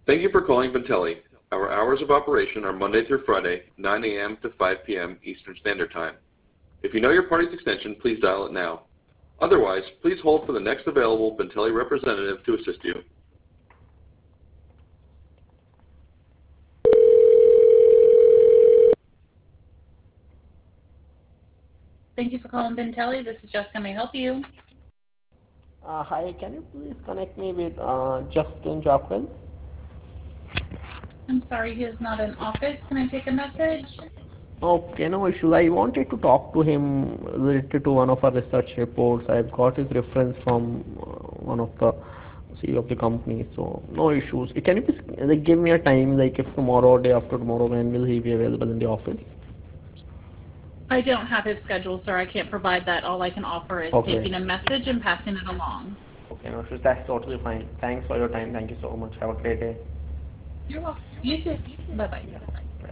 Thank you for calling Vintelli. Our hours of operation are Monday through Friday, 9 a.m. to 5 p.m. Eastern Standard Time. If you know your party's extension, please dial it now. Otherwise, please hold for the next available Vintelli representative to assist you. Thank you for calling Vintelli. This is Jessica. May I help you? Hi, can you please connect me with Justin Jockwell? I'm sorry, he is not in office. Can I take a message? Okay, no issue. I wanted to talk to him related to one of our research reports. I've got his reference from one of the CEO of the company, so no issues. Can you please give me a time, like if tomorrow or day after tomorrow, when will he be available in the office? I don't have his schedule, sir. I can't provide that. All I can offer is taking a message and passing it along. Okay, no issues. That's totally fine. Thanks for your time. Thank you so much. Have a great day. You're welcome. You too. Bye-bye.